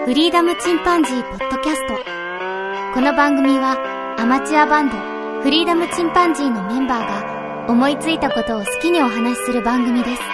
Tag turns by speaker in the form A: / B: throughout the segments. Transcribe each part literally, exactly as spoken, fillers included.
A: フリーダムチンパンジーポッドキャスト。この番組はアマチュアバンドフリーダムチンパンジーのメンバーが思いついたことを好きにお話しする番組です。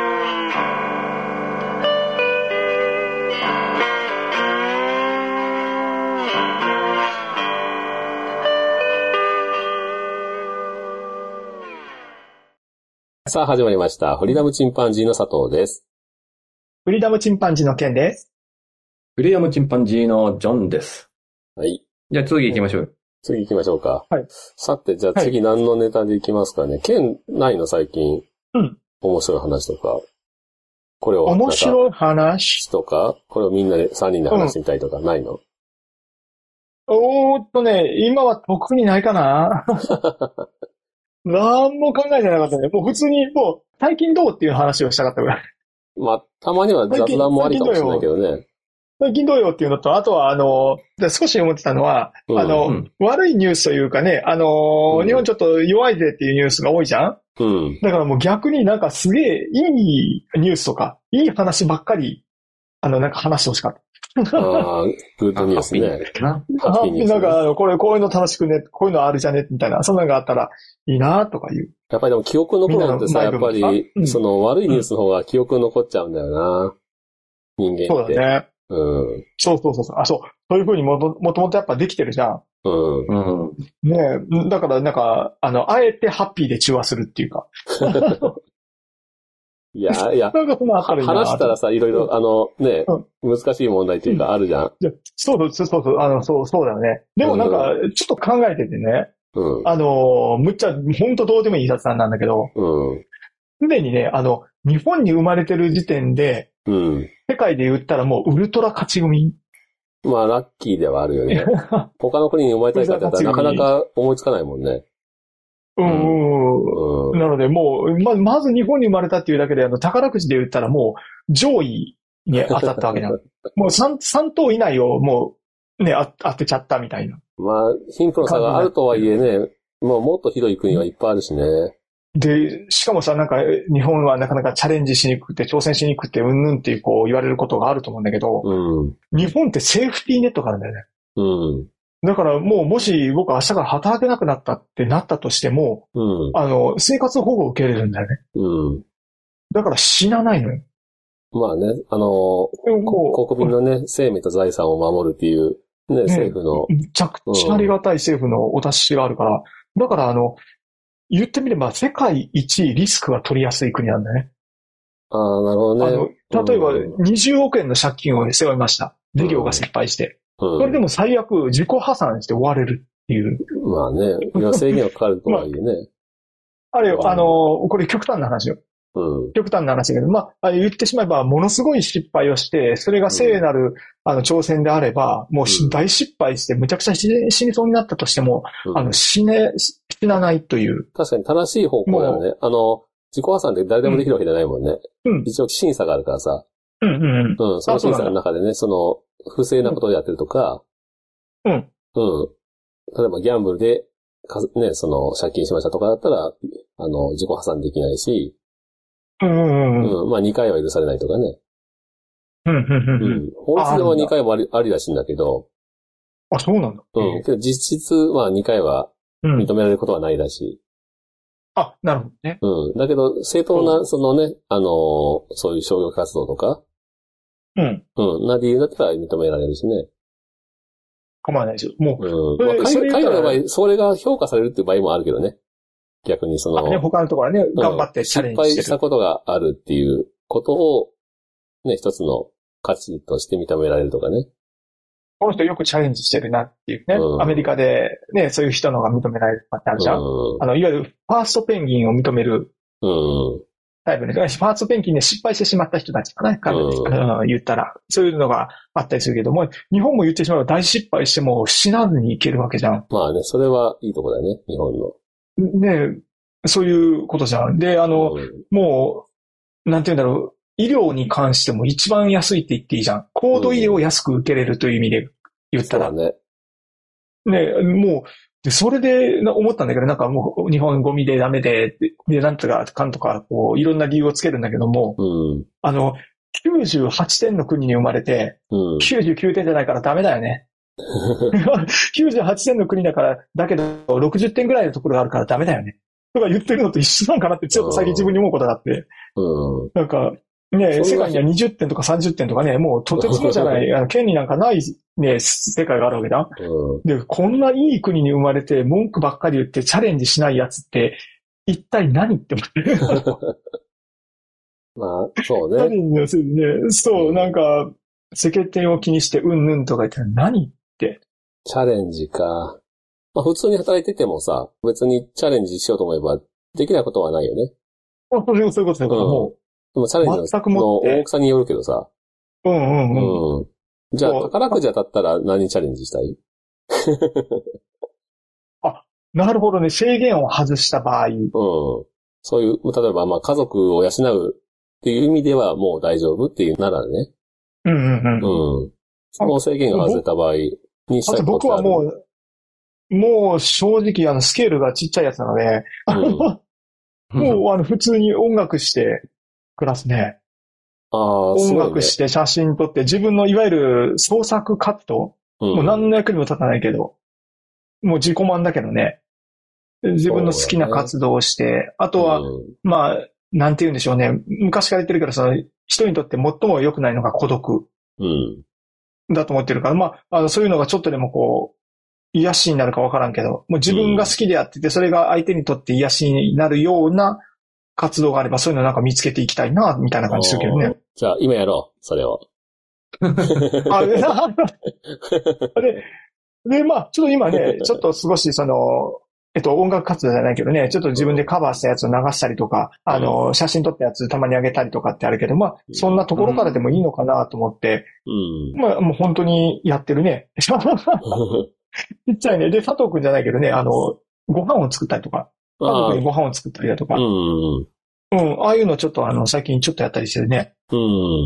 B: さあ始まりました。フリーダムチンパンジーの佐藤です。
C: フリーダムチンパンジーのケンです。
D: フリーダムチンパンジーのジョンです。
B: はい。
D: じゃあ次行きましょう。
B: 次行きましょうか。
C: はい。
B: さて、じゃあ次何のネタで行きますかね。はい、ケンないの最近。
C: うん。
B: 面白い話とか。これを。
C: 面白い話と
B: か、これをみんなでさんにんで話してみたいとか、ないの、
C: うん、おーっとね、今は特にないかな。なんも考えてなかったね。もう普通に、もう、最近どうっていう話をしたかったぐらい。
B: まあ、たまには雑談もありかもしれないけどね。
C: 最近どうよっていうのと、あとは、あの、少し思ってたのは、うん、あの、うん、悪いニュースというかね、あの、うん、日本ちょっと弱いぜっていうニュースが多いじゃん。
B: うん。
C: だからもう逆になんかすげえいいニュースとか、いい話ばっかり、あの、なんか話してほしかった。
B: ああ、グッドニュースね。
C: ハッピーニュース。なんか、これ、こういうの楽しくね、こういうのあるじゃね、みたいな、そんなのがあったらいいなとかいう。
B: やっぱりでも記憶残るのってさ、やっぱり、うん、その悪いニュースの方が記憶残っちゃうんだよな。人間って。
C: そうだね。
B: うん。
C: そうそうそう。あ、そう。そういう風にもともともとやっぱできてるじゃん。
B: うん。
C: うん。ねえ、だからなんか、あの、あえてハッピーで中和するっていうか。
B: いや、いや、
C: なんかそのあたり
B: 話したらさ、いろいろ、あの、ね、うん、難しい問題っていうかあるじゃん。
C: いやそうそうそうそう、あの、そう、そうだよね。でもなんか、ちょっと考えててね、
B: うん、
C: あの、むっちゃ、ほんとどうでもいい雑談なんだけど、
B: うん。
C: すでにね、あの、日本に生まれてる時点で、
B: うん。
C: 世界で言ったらもうウルトラ勝ち組。
B: まあ、ラッキーではあるよね。他の国に生まれたりしたらなかなか思いつかないもんね。
C: うん、うん。なので、もう、ま、まず日本に生まれたっていうだけで、あの、宝くじで言ったらもう、上位に当たったわけじゃん。もう三、三等以内をもう、ね、あ当てちゃったみたいな。
B: まあ、貧富の差があるとはいえね、もうもっとひどい国はいっぱいあるしね。
C: で、しかもさ、なんか、日本はなかなかチャレンジしにくくて、挑戦しにくくて、うんぬんっていう、こう、言われることがあると思うんだけど、
B: うん、
C: 日本ってセーフティーネットがあるんだよね。
B: うん。
C: だからもうもし僕明日から働けなくなったってなったとしても、
B: うん、
C: あの、生活保護を受けれるんだよね。
B: うん。
C: だから死なないのよ。
B: まあね、あの、国民のね、生命と財産を守るっていう、ね、ね政府の。
C: めちゃくちゃありがたい政府のお達しがあるから、だからあの、言ってみれば世界一リスクが取りやすい国なんだね。
B: ああ、なるほどね。
C: あの、例えばにじゅうおくえんの借金を背負いました。事業が失敗して。うん、それでも最悪自己破産して終われるっていう。
B: まあね、いや制限がかかるとはいえね。ま
C: あ、あれよ、あの、これ極端な話よ。
B: うん、
C: 極端な話だけど、まあ、言ってしまえば、ものすごい失敗をして、それが聖なる、うん、あの、挑戦であれば、もう大失敗して、むちゃくちゃ死にそうになったとしても、うん、あの、死ね、死なないという。
B: 確かに正しい方向だよね。あの、自己破産って誰でもできるわけじゃないもんね。うん、一応審査があるからさ。
C: うんうんうん。
B: うん、その審査の中でね、その、不正なことをやってるとか、
C: うん。
B: うん。例えばギャンブルで、ね、その、借金しましたとかだったら、あの、自己破産できないし、
C: うんうんうん。
B: うん。まあにかいは許されないとかね。
C: うんうんうん。うん。
B: 法律ではにかいもあり、ありらしいんだけど。
C: あ、そうなんだ。
B: うん。けど実質、まあにかいは認められることはないらしい。
C: うん、あ、なるほどね。
B: うん。だけど、正当な、そのね、あのー、そういう商業活動とか、
C: うん。
B: うん。な理由だったら認められるしね。
C: 構わないですよ。もう。
B: うん。まあ、海外の場合、それが評価されるっていう場合もあるけどね。逆にその。
C: あ、ね、他のところはね、頑張ってチャレンジしてる、うん。
B: 失敗したことがあるっていうことを、ね、一つの価値として認められるとかね。
C: この人よくチャレンジしてるなっていうね。うん、アメリカでね、そういう人のが認められるってあるじゃん。うん、あの、いわゆるファーストペンギンを認める。
B: うん。
C: タイプで、ファーストペンギンで失敗してしまった人たちかな、うん、言ったら。そういうのがあったりするけども、日本も言ってしまえば大失敗しても死なずにいけるわけじゃん。
B: まあね、それはいいとこだよね、日本の。
C: ねえ、そういうことじゃん。で、あの、うん、もう、なんて言うんだろう、医療に関しても一番安いって言っていいじゃん。高度医療を安く受けれるという意味で言ったら。
B: うん、そうだ
C: ね。ね、もう、で、それで思ったんだけど、なんかもう日本ゴミでダメで、で、なんとかかんとか、こう、いろんな理由をつけるんだけども、
B: うん、
C: あの、 きゅうじゅうはちてんの国に生まれて、
B: うん。
C: きゅうじゅうきゅうてんじゃないからダメだよね。きゅうじゅうはちてんの国だから、だけどろくじゅってんぐらいのところがあるからダメだよね。とか言ってるのと一緒なんかなってちょっと最近自分に思うことがあって。
B: うん。
C: なんか、ね、世界にはにじゅってんとかさんじゅってんとかね、もうとてつもじゃない、あの、権利なんかないね、世界があるわけだ。
B: うん。
C: で、こんないい国に生まれて文句ばっかり言ってチャレンジしないやつって、一体何って思って。
B: まあ、そう
C: チャレ
B: ね。
C: ンジをするね。そう、なんか、世間体を気にしてうんぬんとか言って何って。
B: チャレンジか。まあ普通に働いててもさ、別にチャレンジしようと思えばできないことはないよね。
C: あ、そういうこと、そういうこと、そういうこと。もう、
B: でもチャレンジ
C: 全く
B: の
C: もって
B: 大きさによるけどさ。
C: うんうんうん。
B: うん。じゃあ、
C: そう
B: 宝くじ当たったら何チャレンジしたい？
C: なるほどね。制限を外した場合。
B: うん。そういう、例えばまあ家族を養うっていう意味ではもう大丈夫っていうならね。
C: うんうんうん。
B: うん。その制限が外れた場合にしたいこと
C: 僕はもう、もう正直あのスケールがちっちゃいやつなので、うん、もうあの普通に音楽して暮らすね。
B: ああ、
C: 音楽して写真撮って自分のいわゆる創作活動、うん、もう何の役にも立たないけど、もう自己満だけどね。自分の好きな活動をして、ね、あとは、うん、まあ、なんて言うんでしょうね。昔から言ってるけど、その人にとって最も良くないのが孤独。うん。だと思ってるから、まあ、あのそういうのがちょっとでもこう、癒しになるかわからんけど、もう自分が好きでやってて、それが相手にとって癒しになるような活動があれば、そういうのなんか見つけていきたいな、みたいな感じするけどね。
B: じゃあ、今やろう、それを。
C: あで、で、まあ、ちょっと今ね、ちょっと少しその、えっと、音楽活動じゃないけどね、ちょっと自分でカバーしたやつを流したりとか、あの、写真撮ったやつたまに上げたりとかってあるけど、まあ、そんなところからでもいいのかなと思って、うん、まあ、もう本当にやってるね。ちっちゃいね。で、佐藤くんじゃないけどね、あの、ご飯を作ったりとか、家族にご飯を作ったりだとか、うん、うん、ああいうのちょっとあの、最近ちょっとやったりしてるね。うん。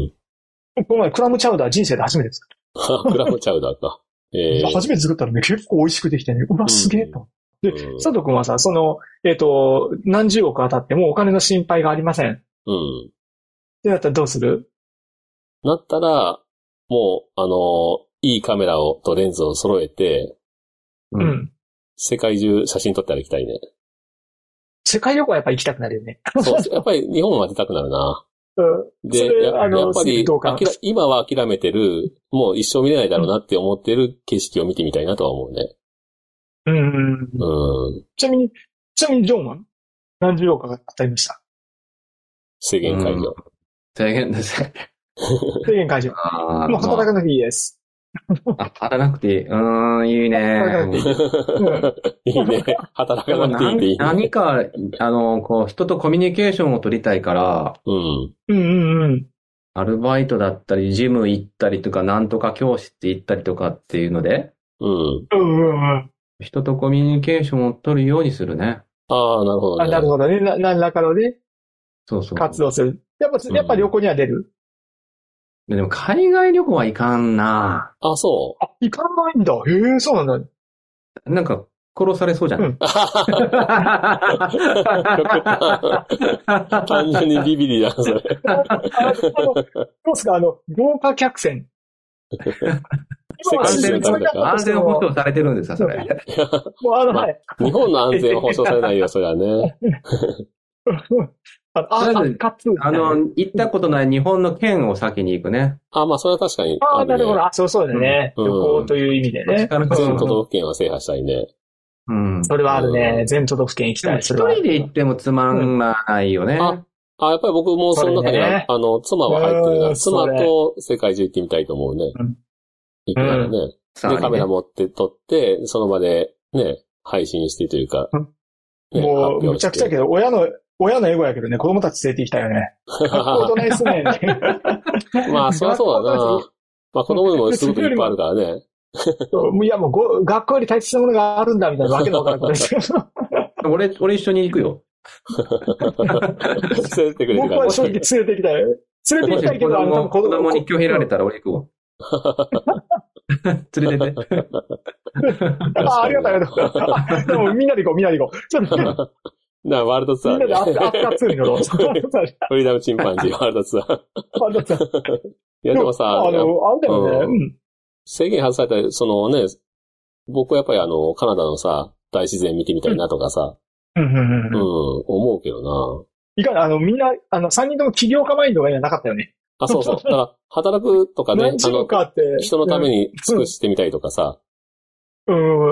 C: この前、クラムチャウダー人生で初めて作った。
B: クラムチャウダーか。
C: えー、初めて作ったらね、結構美味しくできてね、うわ、すげえと。で、佐藤くんはさ、その、えっと、何十億当たってもお金の心配がありません。うん。で、だったらどうする？
B: なったら、もう、あの、いいカメラをとレンズを揃えて、うん。世界中写真撮って歩きたいね。
C: 世界旅行はやっぱり行きたくなるよね。
B: そう、やっぱり日本は出たくなるな。うん。で、や, やっぱり今は諦めてる、もう一生見れないだろうなって思ってる景色を見てみたいなとは思うね。
C: うん。うん。ちなみに、ちなみにジョンは何十億が当たりました？
B: 制限解除。
D: 制限ですね。
C: 制限解除。もう働かなくていいです。
D: あ、働かなくていい。うーん、いいね。働かなくていい。
B: いいね。働かなくていいっていい。
D: 何か、あの、こう、人とコミュニケーションを取りたいから、うん。
C: うんうんうん。
D: アルバイトだったり、ジム行ったりとか、なんとか教室行ったりとかっていうので、
B: うん。
C: うんうんうん。
D: 人とコミュニケーションを取るようにするね。
B: ああ、なるほどね。
C: あ、なるほどね。な、何らかのね。
D: そうそう。
C: 活動する。やっぱ、やっぱ旅行には出る？
D: でも海外旅行はいかんな。
B: あ、そう。
C: あ、行かないんだ。へえ、そうなんだ。
D: なんか、殺されそうじゃない、うん、
B: 単純にビビリだ、それ。
C: あの、どうすか、あの、豪華客船。
D: 安全、安全保障されてるんですか、それ。
C: もうあの、まあ、はい。
B: 日本の安全保障されないよ、それはね。
C: あ、あ、
D: あの、行ったことない日本の県を先に行くね。
B: あ、まあ、それは確かに。
C: ああ、なるほど。あ、そうそうだね。旅行という意味でね。
B: 全都道府県は制覇したいね。
C: うん。それはあるね。全都道府県行きたい。
D: 一人で行ってもつまんないよね。
B: あ、あ、やっぱり僕もその中には、あの、妻は入ってるな。妻と世界中行ってみたいと思うね。行くならね。で、カメラ持って撮って、その場でね、配信してというか。
C: もう、むちゃくちゃけど、親の、親のエゴやけどね、子供たち連れて行きたいよね。大人ですね。
B: まあ、そりゃそうだな。まあ、子供でもすごくいっぱいあるからね。
C: いや、もうご、学校より大切なものがあるんだ、みたいなわけのわからんことですよ。
D: 俺、俺一緒に行くよ。
B: 連れてくれるから。
C: 僕は正直連れて行きたい。連れて行きたいけど、あの、
D: 子供に拒否られたら俺行くわ。連れてって。
C: あ、ありがとう、ありがとう。でもみんなで行こう、みんなで行こう。
B: なワールドツアーで。
C: みんなでアフターツーに乗ろう。
B: フリーダムチンパンジーワールドツアー。
C: ワールドツアー。
B: いやでもさ、
C: あの、あれだよね。うん。
B: 制限外された、そのね、僕はやっぱりあの、カナダのさ、大自然見てみたいなとかさ、
C: うん、うん、うん。
B: うん、思うけどな。
C: いかん、あの、みんな、あの、三人とも起業家マインドがなかったよね。
B: あ、そうそう。だから、働くとかね、
C: あの、
B: 人のために尽くしてみたいとかさ、
C: うん。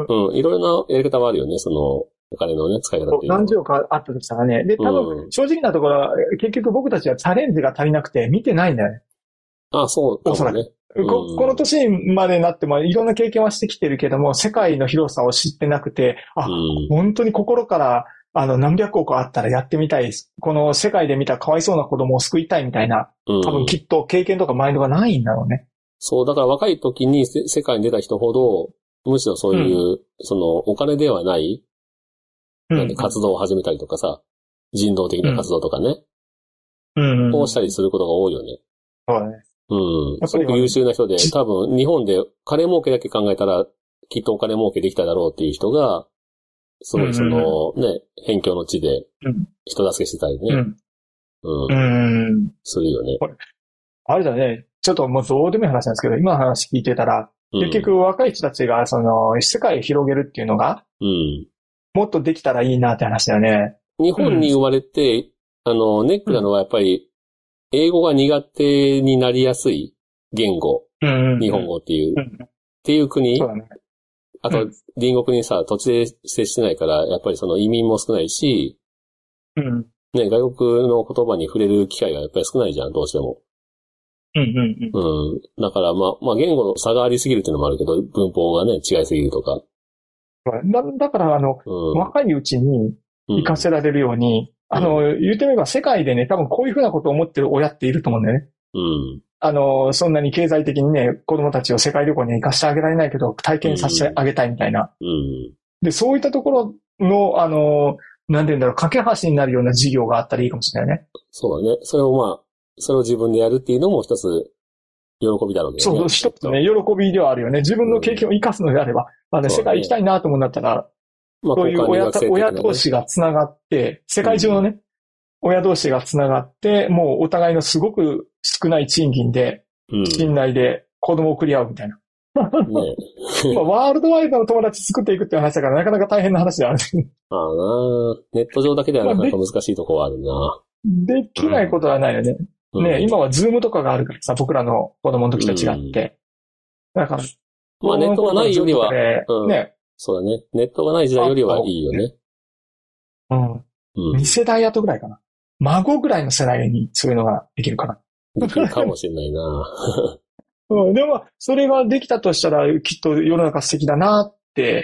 B: うん、いろいろなやり方はあるよね、その、お金のね、使い方っていうのは。
C: 何十億あったとしたらね。で、多分、正直なところは、結局僕たちはチャレンジが足りなくて見てないんだよね。
B: あ、そうかもね。
C: こ, この年までになってもいろんな経験はしてきてるけども、世界の広さを知ってなくて、あ、うん、本当に心から、あの、何百億あったらやってみたいです。この世界で見たかわいそうな子供を救いたいみたいな、多分きっと経験とかマインドがないんだろうね。
B: そう、だから若い時に世界に出た人ほど、むしろそういう、うん、その、お金ではない、うん、なんで活動を始めたりとかさ、人道的な活動とかね、うん、こうしたりすることが多いよね。
C: そうだね。
B: うん。すごく優秀な人で、多分日本で金儲けだけ考えたら、きっとお金儲けできただろうっていう人が、すごいその、うん、ね、辺境の地で人助けしてたりね。うん。うん。するよね。
C: あれだね。ちょっともうどうでもいい話なんですけど、今の話聞いてたら、うん、結局若い人たちがその、世界を広げるっていうのが、うん。もっとできたらいいなって話だよね。
B: 日本に生まれて、うん、あの、ネックなのはやっぱり、英語が苦手になりやすい言語。うんうん、日本語っていう。うん、っていう国。そうだね。あと、隣国にさ、土地で接してないから、やっぱりその移民も少ないし、うん。ね、外国の言葉に触れる機会がやっぱり少ないじゃん、どうしても。うんうんうん。うん。だから、まあ、まあ、言語の差がありすぎるっていうのもあるけど、文法がね、違いすぎるとか。
C: だ、だから、あの、うん、若いうちに活かせられるように、うん、あの、言ってみれば世界でね、多分こういうふうなことを思ってる親っていると思うんだよね。うん。あの、そんなに経済的にね、子供たちを世界旅行に行かせてあげられないけど、体験させてあげたいみたいな。うん。で、そういったところの、あの、なんて言うんだろう、架け橋になるような事業があったらいいかもしれないね。
B: そうだね。それをまあ、それを自分でやるっていうのも一つ、喜びだろうけどね。
C: そう、一つね、喜びではあるよね。自分の経験を生かすのであれば、まあね、世界行きたいなと思うんだったら、まあ、そういう親、親同士が繋がって、世界中のね、うん、親同士が繋がって、もうお互いのすごく少ない賃金で、信頼で子供を送り合うみたいな。ねまあ、ワールドワイドの友達作っていくっていう話だからなかなか大変な話である。
B: ああなネット上だけではなかなか難しいところはあるな。
C: できないことはないよね。うん、ね今はズームとかがあるからさ、僕らの子供の時と違って。うん、だから。
B: まあネットがないよりは、うん、ね。そうだね。ネットがない時代よりはいいよね。
C: うん。うん、に世代後ぐらいかな。孫ぐらいの世代にそういうのができるかな。
B: できるかもしれないな。
C: うん、でも、それができたとしたら、きっと世の中素敵だなって、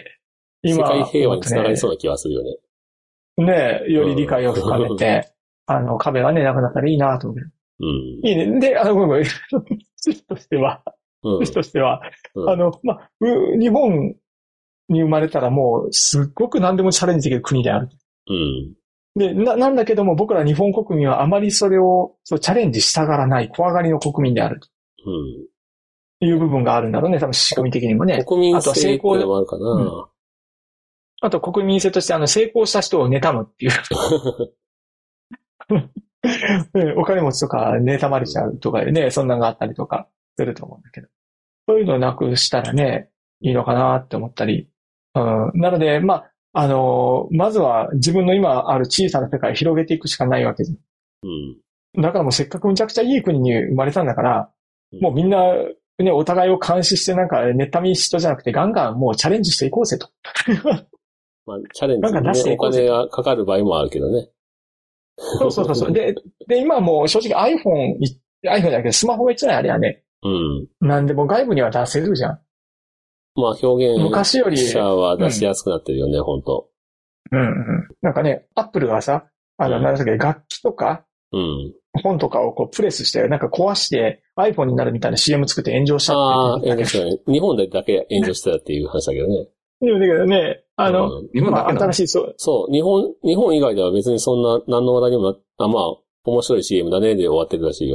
B: 今、世界平和につながりそうな気がするよね。
C: ねえ、より理解を深めて、うん、あの、壁がね、なくなったらいいなと思う。うん。いいね。で、あの、ごめんごめん。趣旨としては、趣旨としては、うん、あの、まあ、日本に生まれたらもう、すっごく何でもチャレンジできる国である。うん。で、な、なんだけども僕ら日本国民はあまりそれをそうチャレンジしたがらない怖がりの国民である。うん。いう部分があるんだろうね。多分仕組み的にもね。
B: 国民性っていうのもあるかな。うん、
C: あと国民性としてあの成功した人を妬むっていう。お金持ちとか妬まれちゃうとかでね、そんなのがあったりとかすると思うんだけど。そういうのをなくしたらね、いいのかなって思ったり。うん、なので、まあ、あのー、まずは自分の今ある小さな世界を広げていくしかないわけです。うん。だからもうせっかくむちゃくちゃいい国に生まれたんだから、うん、もうみんな、ね、お互いを監視してなんか、妬み人じゃなくてガンガンもうチャレンジしていこうぜと。
B: まあ、チャレンジに、ね、お金がかかる場合もあるけどね。
C: そうそうそう。で、で、今もう正直 iPhone、iPhone じゃなくてスマホが一番あれはね。うん。なんでも外部には出せるじゃん。
B: まあ表現者は出しやすくなってるよね、うん、本当。
C: うんうん。なんかね、アップルがさ、あの、うん、なんだっけ、楽器とか、うん。本とかをこうプレスして、なんか壊して iPhone になるみたいな シーエム 作って炎上したって。
B: ああ、炎上したね。日本でだけ炎上してたっていう話だけどね。
C: でもだけどね、あの、うん、日本だけ、まあ、新しいそう。
B: そう、日本、日本以外では別にそんな何の話題にもな、あ、まあ、面白い シーエム だねで終わってるらしいよ。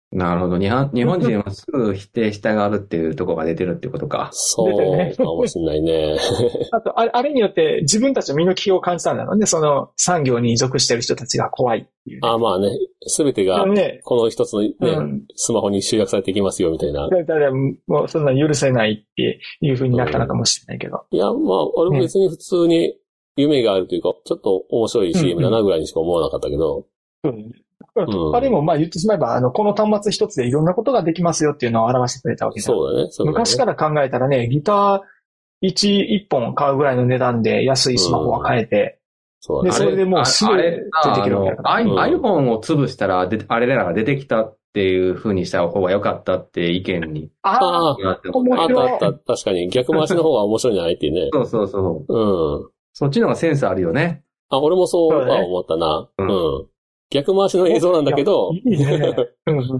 D: なるほど。日本日本人はすぐ否定したがるっていうところが出てるってことか。
B: そうかもしれないね。
C: あと、あれによって自分たちの身の危機を感じたんだろうね。その産業に属してる人たちが怖いっていう、ね。
B: ああまあね。すべてが、この一つのね、ね、うん、スマホに集約されていきますよみたいな。
C: だからもうそんな許せないっていう風になったのかもしれないけど。
B: うん、いや、まあ、俺も別に普通に夢があるというか、ちょっと面白い シーエムだなぐらいにしか思わなかったけど。
C: うんうんうん、あれもまあ言ってしまえば、あの、この端末一つでいろんなことができますよっていうのを表してくれたわけだ。
B: そうだね。そうだね。
C: 昔から考えたらね、ギター一、一本買うぐらいの値段で安いスマホが買えて、うん、で、それでもうすぐ出てきるわけだから。
D: うん、iPhone を潰したら、あれらが出てきたっていう風にした方が良かったって意見に。
B: ああ、あったあった。確かに逆回しの方が面白いんじゃないっていうね。
D: そうそうそ
B: う。うん。
D: そっちの方がセンスあるよね。
B: あ、俺もそうは思ったな。う, ね、うん。逆回しの映像なんだけど、いいね。うん。うん。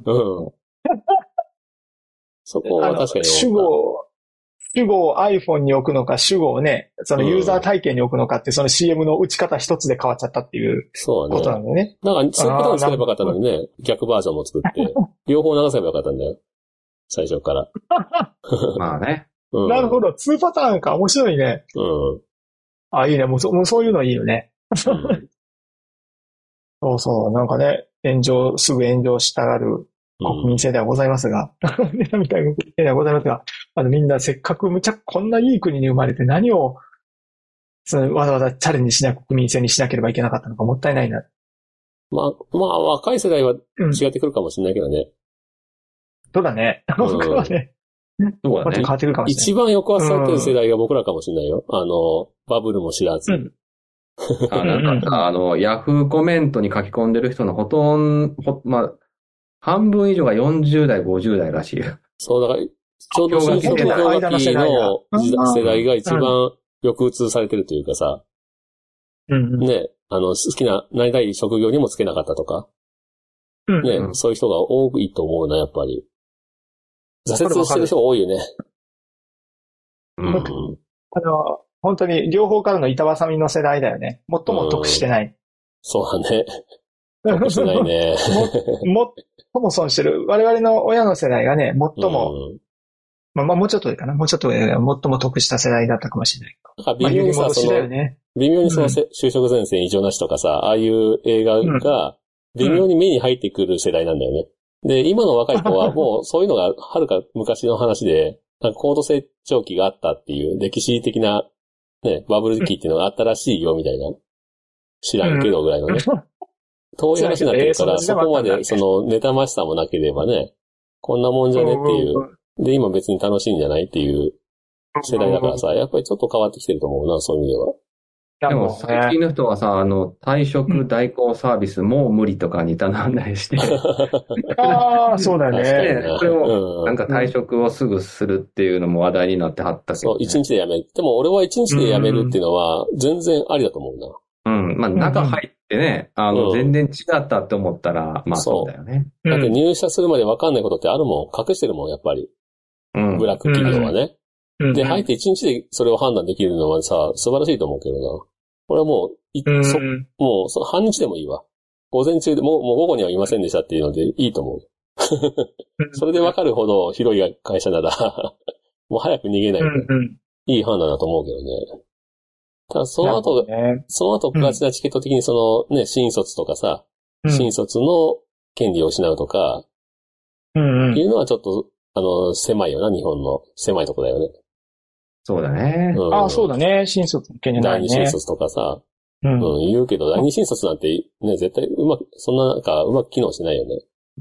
B: そこは確かに。
C: 主語、主語を iPhone に置くのか、主語をね、そのユーザー体験に置くのかって、その シーエム の打ち方一つで変わっちゃったっていうことなんだよね。
B: そうなんか、そういうことにすればよかったのにね、逆バージョンも作って、両方流せばよかったんだよ。最初から。
D: まあね、
C: うん。なるほど。にパターンか。面白いね。
B: うん。
C: あ、いいね。もうそ、もうそういうのいいよね。うんそうそう、なんかね、炎上、すぐ炎上したがる国民性ではございますが、うん、みたいな国民性ではございますが、あのみんなせっかくむちゃこんないい国に生まれて何を、そのわざわざチャレンジしない国民性にしなければいけなかったのかもったいないな。
B: まあ、まあ、若い世代は違ってくるかもしれないけどね。うん、
C: そうだね。僕はね。
D: そうだね。
C: 変わってくるかもしれない。
B: 一番抑圧されてる世代が僕らかもしれないよ。あの、バブルも知らず。うん
D: あなんかさ、あの、ヤフーコメントに書き込んでる人のほとんど、まあ、半分以上がよんじゅう代、ごじゅう代らしい。
B: そう、だから、ちょうど新卒氷河期の世代が一番抑圧されてるというかさ、うん、ね、あの、好きな、なりたい職業にもつけなかったとか、うん、ね、うん、そういう人が多いと思うな、やっぱり。挫折してる人が多いよね。
C: うん。あの、本当に両方からの板挟みの世代だよね。最も得してない。うん、
B: そうだね。得してないね。
C: も、最も損してる。我々の親の世代がね、最も、うん、まあ、まあもうちょっといいかな。もうちょっと、最も得した世代だったかもしれない。
B: だから微妙にさ、まあ、その、ね、微妙にその、うん、就職前線異常なしとかさ、ああいう映画が微妙に目に入ってくる世代なんだよね。で、今の若い子はもうそういうのがはるか昔の話で、なんか高度成長期があったっていう歴史的なね、バブル期っていうのがあったらしいよ、みたいな。知らんけどぐらいのね。遠い話になってるから、そこまで、その、妬ましさもなければね、こんなもんじゃねっていう。で、今別に楽しいんじゃないっていう世代だからさ、やっぱりちょっと変わってきてると思うな、そういう意味では。
D: でも最近の人はさ、あの、退職代行サービスもう無理とかに頼んだりして。
C: ああ、そうだね。
D: これを、なんか退職をすぐするっていうのも話題になってはったけど、ね。
B: そう、一日で辞める。でも俺は一日で辞めるっていうのは全然ありだと思うな。
D: うん。まあ中入ってね、あの、全然違ったって思ったら、まあそうだよね。
B: だって入社するまで分かんないことってあるもん。隠してるもん、やっぱり。うん。ブラック企業はね。で、入って一日でそれを判断できるのはさ、素晴らしいと思うけどな。これはもう、いそもうそ、半日でもいいわ。午前中でもう、もう午後にはいませんでしたっていうのでいいと思う。それでわかるほど広い会社なら、もう早く逃げないといい判断だと思うけどね。ただその後、ね、その後プラチナチケット的にそのね、新卒とかさ、うん、新卒の権利を失うとか、うんうん、いうのはちょっと、あの、狭いよな、日本の狭いとこだよね。
D: そうだね。
C: うん、ああ、そうだね。新卒の権利ないね。
B: 第二新卒とかさ、うん、うん、言うけど、第二新卒なんてね、絶対うまく、そんななんかうまく機能しないよね。
C: うん。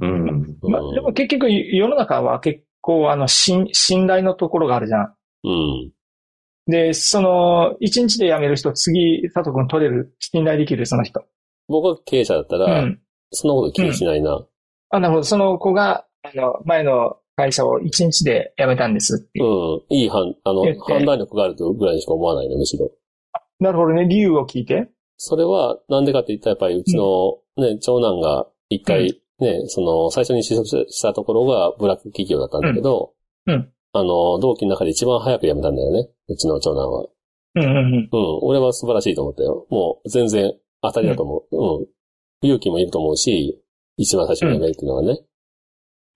C: まあ、でも結局世の中は結構あの、信、信頼のところがあるじゃん。うん。で、その、一日で辞める人、次、佐藤君取れる、信頼できる、その人。
B: 僕は経営者だったら、うん、そんなこと気にしないな、うん。
C: あ、なるほど。その子が、あの、前の会社を一日で辞めたんですっていう。
B: うん。いい判、あの、判断力があるとぐらいにしか思わないね、むしろ。
C: なるほどね。理由を聞いて。
B: それは、なんでかって言ったら、やっぱりうちのね、うん、長男が一回ね、うん、その、最初に就職したところがブラック企業だったんだけど、うん。うん、あの、同期の中で一番早く辞めたんだよね。うちの長男は。うんうんうん。うん。俺は素晴らしいと思ったよ。もう、全然当たりだと思う。うん。うん、勇気もいると思うし、一番最初に辞めるっていうのはね。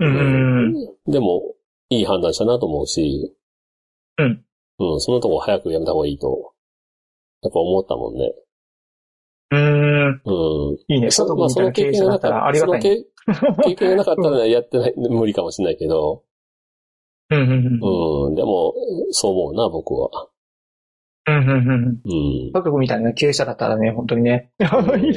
C: うん。
B: でも、いい判断したなと思うし、
C: うん。
B: うん、そのとこ早くやめた方がいいと、やっぱ思ったもんね。
C: うーん。
B: うん。
C: いいね。佐藤君みたいな経営者だったらありがたい、ね。
B: その経験がなかったらやってない、無理かもしれないけど。
C: うんうんうん。
B: うん、でも、そう思うな、僕は。
C: うんうんうん。うん。佐
B: 藤
C: 君みたいな経営者だったらね、本当にね。
B: うん、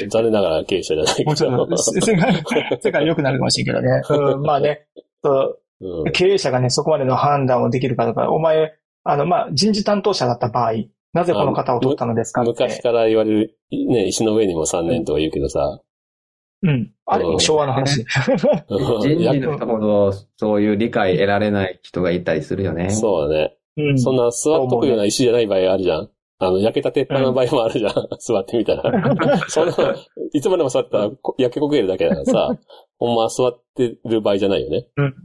B: 残念ながら経営者じゃないけど。
C: もうちょっと、世界、世界良くなるかもしれんけどね。うん、まあね。そううん、経営者がね、そこまでの判断をできるかとか、お前、あの、まあ、人事担当者だった場合、なぜこの方を取ったのですかって。
B: 昔から言われる、ね、石の上にもさんねんとか言うけどさ。
C: うん。あれも昭和の話。
D: 人事の人ほど、そういう理解得られない人がいたりするよね。
B: そうだね。うん、そんな座っとくような石じゃない場合あるじゃん。あの、焼けた鉄板の場合もあるじゃん。うん、座ってみたら。そんな、いつまでも座ったら焼け焦げるだけだからさ、ほんま座ってる場合じゃないよね。うん。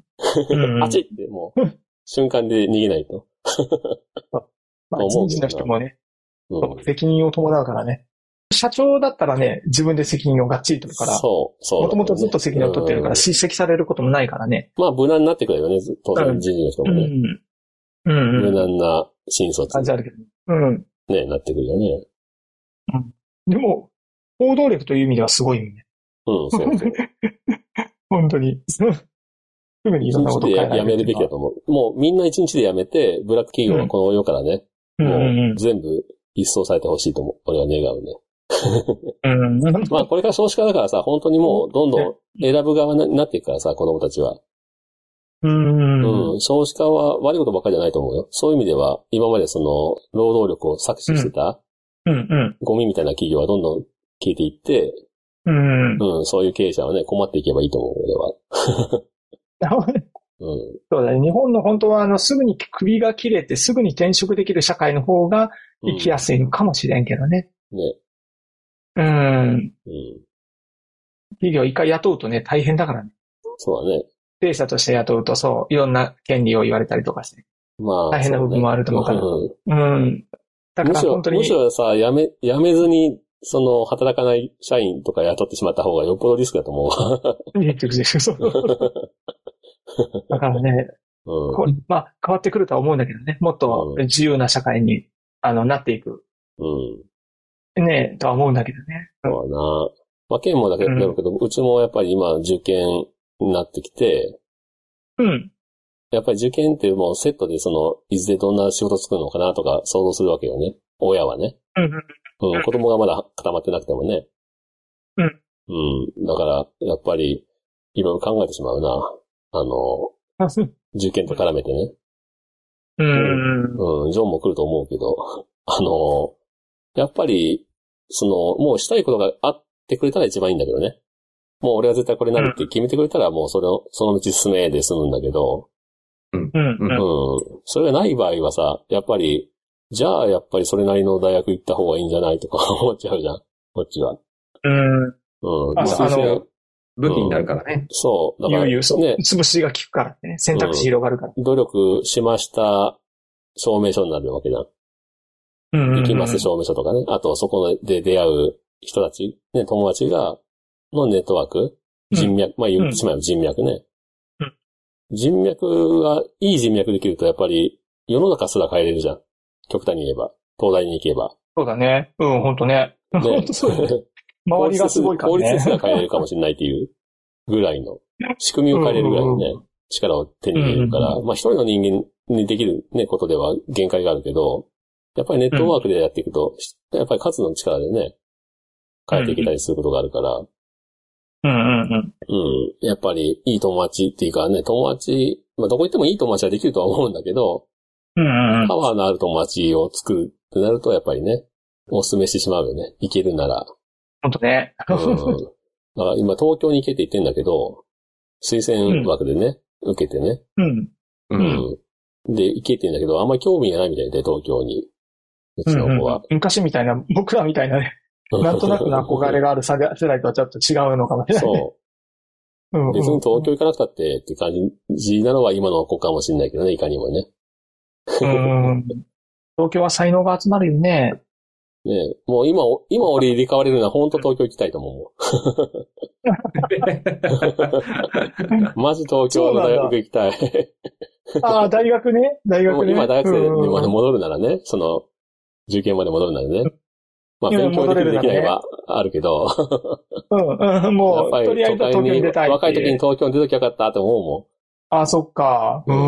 B: あちってもう、瞬間で逃げないと。
C: まあ、人事の人もね、うん、責任を伴うからね。社長だったらね、自分で責任をがっちり取るから。そう、そう、ね。もともとずっと責任を取ってるから、叱責されることもないからね。
B: まあ、無難になってくるよね、当然、人事の人もね。うん。うん、うん。無難な新卒。
C: 感じあるけど。うん。
B: ね、なってくるよね。
C: うん。でも、行動力という意味ではすごいよね。
B: うん、そうそう。
C: 本当に。すぐにいろんなことを変えられる。
B: やめるべきだと思う。もうみんな一日でやめて、ブラック企業はこの世からね、うん、もう全部一掃されてほしいと思う。俺は願うね。うん、まあこれから少子化だからさ、本当にもうどんどん選ぶ側になっていくからさ、子供たちは。うん、うん。少子化は悪いことばっかりじゃないと思うよ。そういう意味では、今までその、労働力を搾取してた、うんうん、ゴミみたいな企業はどんどん消えていって、うん、うん、そういう経営者はね、困っていけばいいと思う、俺は。
C: うん、そうだね。日本の本当は、あの、すぐに首が切れて、すぐに転職できる社会の方が生きやすいのかもしれんけどね。うん、ね。うん。うん。企業一回雇うとね、大変だからね。
B: そうだね。
C: 経営者として雇うと、そう、いろんな権利を言われたりとかして。まあ。大変な部分もあると思うから。うね、うん。うん。だから本当に。
B: むしろ、むしろさ、辞め、辞めずに、その、働かない社員とか雇ってしまった方がよっぽどリスクだと思うわ。
C: そう。だからね、うんこ、まあ変わってくるとは思うんだけどね、もっと自由な社会に、あのなっていく、うん、ねえとは思うんだけどね。
B: そうだな。まあ県もだけど、うん、けどうちもやっぱり今受験になってきて、うん。やっぱり受験ってもうセットでそのいずれどんな仕事作るのかなとか想像するわけよね。親はね。うん。うん、子供がまだ固まってなくてもね。うん。うん。だからやっぱりいろいろ考えてしまうな。あの、受験と絡めてね。うん。うん、ジョンも来ると思うけど、あの、やっぱり、その、もうしたいことがあってくれたら一番いいんだけどね。もう俺は絶対これなるって決めてくれたらもうそれを、その道進めで済むんだけど、うん。うん。うん。それがない場合はさ、やっぱり、じゃあやっぱりそれなりの大学行った方がいいんじゃないとか思っちゃうじゃん、こっちは。うん。うん。あ
D: の、武器になるからね。
B: うん、そう。
C: だから、ね、潰しが効くからね。選択肢広がるから。
B: うん、努力しました証明書になるわけじゃん。うんうんうん、行きます証明書とかね。あと、そこで出会う人たち、ね、友達が、のネットワーク、人脈、うん、まあ言ってしまえば人脈ね。うん、人脈が、いい人脈できるとやっぱり、世の中すら変えれるじゃん。極端に言えば。東大に行けば。
C: そうだね。うん、ほんとね。ねほんとそうだね。周りがすごいからね。
B: 法律すら変えれるかもしれないっていうぐらいの、仕組みを変えれるぐらいのね、力を手に入れるから、まあ一人の人間にできるね、ことでは限界があるけど、やっぱりネットワークでやっていくと、やっぱり数の力でね、変えていけたりすることがあるから、うんうんうん。うん。やっぱりいい友達っていうかね、友達、まあどこ行ってもいい友達はできるとは思うんだけど、うんうんうん。パワーのある友達を作るってなると、やっぱりね、お勧めしてしまうよね。行けるなら。
C: ほんとね。うん。だ
B: から今東京に行けって言ってんだけど、推薦枠でね、うん、受けてね。うん。うん。で、行けって言うんだけど、あんまり興味がないみたいで、東京に。うちの子は。うんうん、
C: 昔みたいな、僕らみたいなね、なんとなくの憧れがある世代とはちょっと違うのかもしれない。そう。うんうん、
B: 別に東京行かなくたってって感じなのは今の子かもしれないけどね、いかにもね。
C: うん。東京は才能が集まるよね。
B: ねもう今、今俺入れ替われるのは本当東京行きたいと思う。マジ東京の大学行きたい。
C: ああ、大学ね。大学ね。
B: 今大学生にまで戻るならね、その、受験まで戻るならね。まあ勉強できるできないはあるけど。
C: うん、うん、もう、とりあえず東京に出たい。
B: 若い時に東京に出ときゃよかったって思うもん。
C: あ、そっか。うん。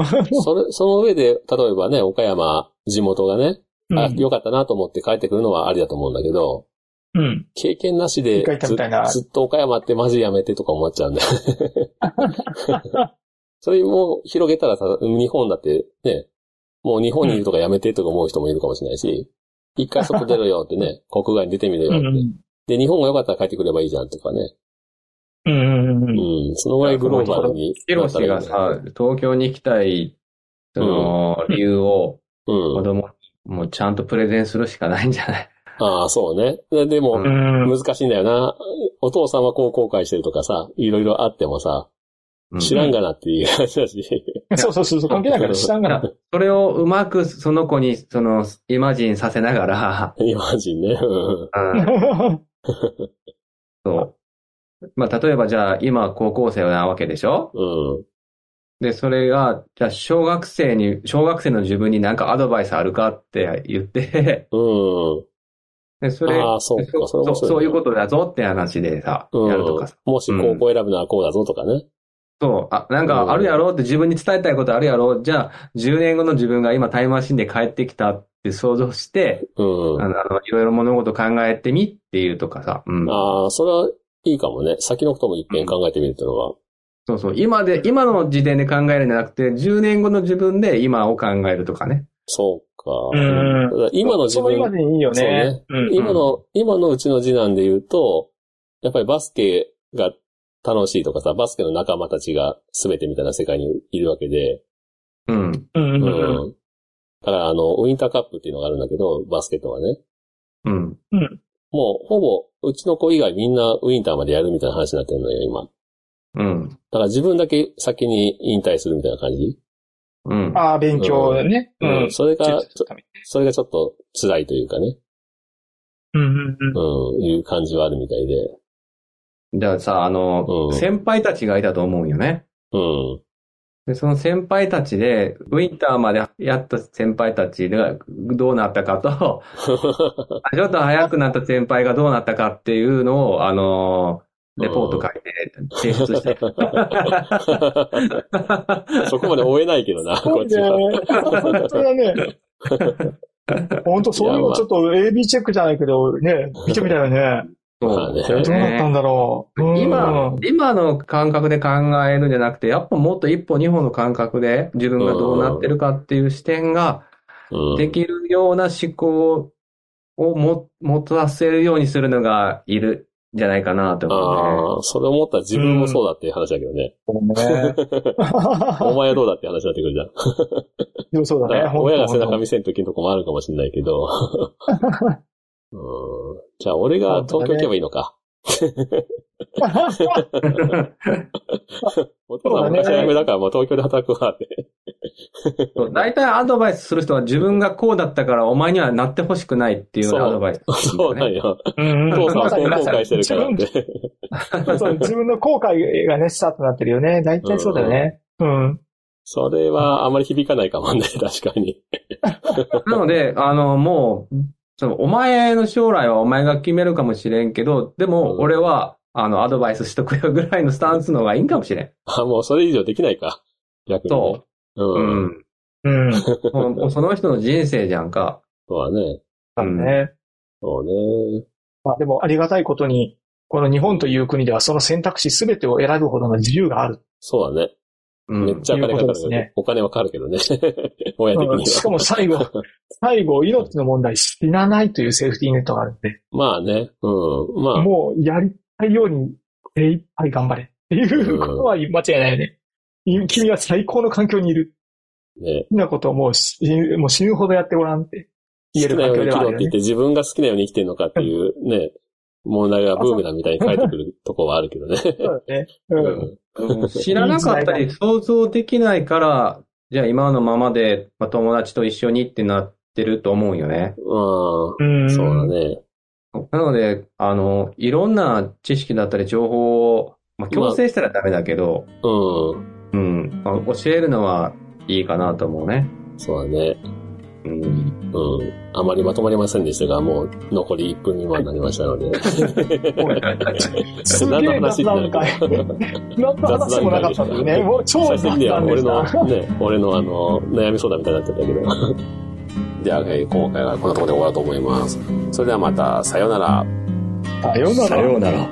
B: それ、その上で、例えばね、岡山、地元がね、あ、うん、よかったなと思って帰ってくるのはありだと思うんだけど、
C: うん。
B: 経験なしでず、ずっと岡山ってマジやめてとか思っちゃうんだよね。それも広げたらさ、日本だってね、もう日本にいるとかやめてとか思う人もいるかもしれないし、一回外出ろよってね、国外に出てみるよって。うん、で、日本が良かったら帰ってくればいいじゃんとかね。
C: うんうんうん。
B: うん。そのぐらいグローバルに。
D: ヒロシがさ、東京に行きたい、その、理由を、子供にもうちゃんとプレゼンするしかないんじゃない？
B: ああ、そうね。でも、難しいんだよな。お父さんはこう後悔してるとかさ、いろいろあってもさ、知らんがなっていう話だし。
C: そうそうそう、関係ないから知らんがな。
D: それをうまくその子に、その、イマジンさせながら。
B: イマジンね。うん、
D: そう。まあ、例えばじゃあ、今高校生なわけでしょ？
B: うん。
D: で、それが、じゃあ、小学生に、小学生の自分になんかアドバイスあるかって言って、
B: うん。
D: で、それ、
B: ああ、そうか、
D: そそう、そういうことだぞって話でさ、うん、やるとかさ。
B: もし高校選ぶのはこうだぞとかね。うん、
D: そう。あ、なんかあるやろって自分に伝えたいことあるやろ、じゃあ、じゅうねんごの自分が今タイムマシンで帰ってきたって想像して、
B: うん。
D: あの、いろいろ物事考えてみっていうとかさ。うん。
B: ああ、それはいいかもね。先のことも一遍考えてみるっていうのは。うん、
D: そうそう。今で、今の時点で考えるんじゃなくて、じゅうねんごの自分で今を考えるとかね。
B: そうか。
C: うん。
B: 今の自分。
C: その今でいいよね。
B: そうね。うん、今の、今のうちの次男で言うと、やっぱりバスケが楽しいとかさ、バスケの仲間たちが全てみたいな世界にいるわけで。
D: うん。
C: うん。
B: うん。だからあの、ウィンターカップっていうのがあるんだけど、バスケットはね。
D: うん。
C: うん。
B: もう、ほぼ、うちの子以外みんなウィンターまでやるみたいな話になってるのよ、今。
D: うん。
B: だから自分だけ先に引退するみたいな感じ？
D: うん。
C: ああ、勉強ね。
B: うん。うん、それが、それがちょっと辛いというかね。
C: うんうんうん。
B: うん、いう感じはあるみたいで。
D: じゃあさ、あの、うん、先輩たちがいたと思うよね。
B: うん。
D: で、その先輩たちで、ウィンターまでやった先輩たちがどうなったかと、ちょっと早くなった先輩がどうなったかっていうのを、あの、レポート書いて提出して。
B: そこまで追えないけどな、こっちは。
C: 本当だね。本当そういうのちょっと エービー チェックじゃないけど、ね、見てみたいよね。
B: そうね。
C: どうなったんだろう。
D: 今、今の感覚で考えるんじゃなくて、やっぱもっと一歩二歩の感覚で自分がどうなってるかっていう視点ができるような思考をも持たせるようにするのがいるんじゃないかなと思う、ね。
B: ああ、それ思ったら自分もそうだっていう話だけどね。
C: うんね
B: お前はどうだって話になってくるじゃん。
C: でもそうだね。
B: 親が背中見せんときのとこもあるかもしれないけど。うん、じゃあ俺が東京行けばいいのか。お父さん昔は夢だからもう東京で働くわって。
D: 大体アドバイスする人は自分がこうだったからお前にはなってほしくないっていうアドバイス、ね。
B: そうなんよ。お父さんはこう後悔してるからって。
C: そう自分の後悔がね、スタートになってるよね。大体そうだよね。うん。うん、
B: それはあまり響かないかもね、確かに。
D: なので、あの、もう、その、お前の将来はお前が決めるかもしれんけど、でも、俺は、あの、アドバイスしとくよぐらいのスタンスの方がいいんかもしれん。
B: あ、もうそれ以上できないか。逆に、ね。
D: そう。うん。うん。もうその人の人生じゃんか。
B: そうだね。
C: そうね。
B: そうね。
C: まあでも、ありがたいことに、この日本という国ではその選択肢すべてを選ぶほどの自由がある。
B: そうだね。うん、めっちゃお金かかるけど、ね、お金はかかるけどね。親的には、うん。し
C: かも最後、最後、命の問題死なないというセーフティーネットがあるんで。
B: まあね。うん。まあ。
C: もう、やりたいように精一杯頑張れっていうことは間違いないよね。うん、君は最高の環境にいる。
B: ね。
C: 好きなことをもう死もう死ぬほどやってごらんって言える環境ではあるよね。好きなように生きろって言って
B: 自分が好きなように生きてるのかっていうね。問題がブーメランみたいに返ってくるとこはあるけどね。そう
C: だね。うん
D: うん、知らなかったり想像できないから、じゃあ今のままで、まあ、友達と一緒にってなっってると思うんよね。
B: うん。そうだね。
D: なので、あの、いろんな知識だったり情報を、まあ、強制したらダメだけど、
B: まあ、うん。
D: うん。教えるのはいいかなと思うね。
B: そうだね。
D: うん。
B: うん。あまりまとまりませんでしたが、もう残りいっぷん未満になりましたので。
C: すげえ雑談会。何の話もなかったんだよね。もう超雑談でした。
B: 俺の、ね、俺のあの、悩み相談みたいになってたけど。じゃあ、今回はこんなところで終わろうと思います。それではまた、さようなら。
C: さようなら。
D: さようなら。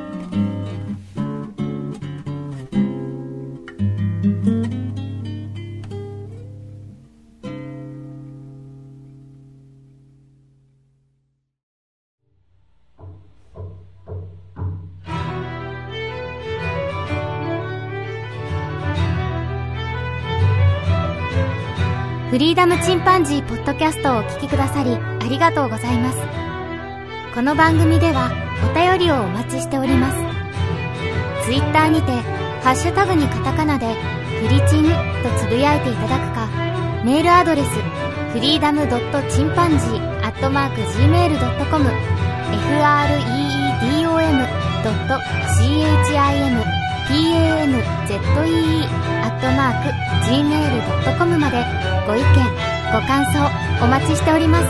A: フリーダムチンパンジーポッドキャストをお聞きくださりありがとうございます。この番組ではお便りをお待ちしております。ツイッターにてハッシュタグにカタカナでフリチンとつぶやいていただくか、メールアドレスフリーダムドットチンパンジーアットマーク ジーメールドットコム フリーダムドットチンパンジーアットマーク ジーメールドットコム までご意見、ご感想お待ちしております。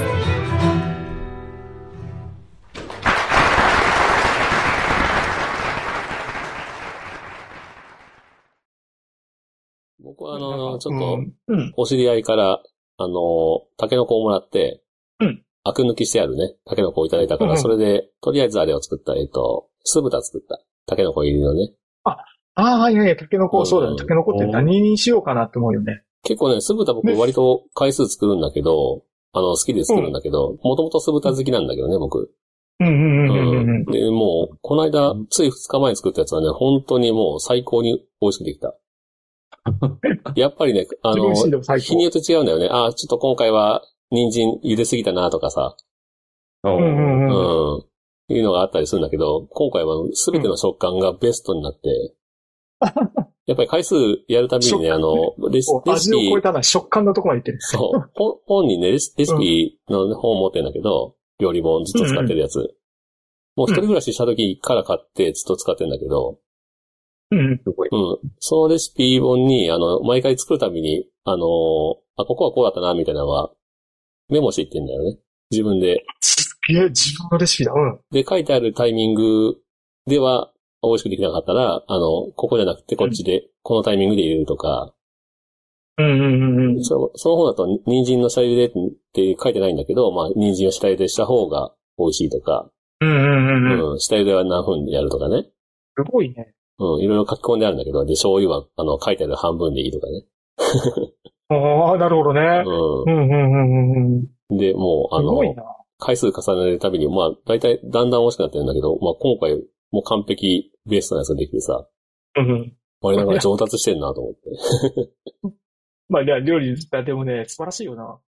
B: 僕はあの、ちょっと、お知り合いから、あの、タケノコをもらって、
C: うん。
B: アク抜きしてあるね、タケノコをいただいたから、それで、とりあえずあれを作った、えっと、酢豚作った。タケノコ入りのね。
C: あ、ああ、いやいや、タケノコ、そうだね。タケノコって何にしようかなって思うよね。
B: 結構ね、酢豚僕割と回数作るんだけど、あの、好きで作るんだけど、もともと酢豚好きなんだけどね、僕。
C: うんうんうんうん。
B: で、もう、この間、ついふつかまえに作ったやつはね、本当にもう最高に美味しくできた。やっぱりね、あの、日によって違うんだよね。ああ、ちょっと今回は、人参茹ですぎたなとかさ。
C: うんうんうん。
B: うん。いうのがあったりするんだけど、今回はすべての食感がベストになって、やっぱり回数やるたびにね、あの、レシピ。
C: 味を超えたのは食感のところまでいってる。
B: そう。本, 本にねレシ、レシピの本を持ってるんだけど、料理本ずっと使ってるやつ。うんうん、もう一人暮らしした時から買ってずっと使ってるんだけど、
C: うん。
B: すごい。うん。そのレシピ本に、あの、毎回作るたびに、あの、あ、ここはこうだったな、みたいなのは、メモしていってんだよね。自分で。
C: すげえ、自分のレシピだ。うん。
B: で、書いてあるタイミングでは、美味しくできなかったら、あの、ここじゃなくてこっちで、うん、このタイミングで入れるとか。
C: うんうんうんうん。
B: そ, その方だと、人参の下茹でって書いてないんだけど、まあ、人参を下茹でした方が美味しいとか。
C: うんうんうん。
B: うん。下茹では何分でやるとかね。
C: すごいね。
B: うん。いろいろ書き込んであるんだけど、で、醤油は、あの、書いてある半分でいいとかね。
C: ああ、なるほどね。うん。うんうんうん
B: うん。で、もう、あの、回数重ねるたびに、まあ、だいたいだんだん美味しくなってるんだけど、まあ、今回、もう完璧ベースのやつができてさ。
C: うん。
B: 我ながら上達してんなと思って。
C: まあ、料理、でもね、素晴らしいよな。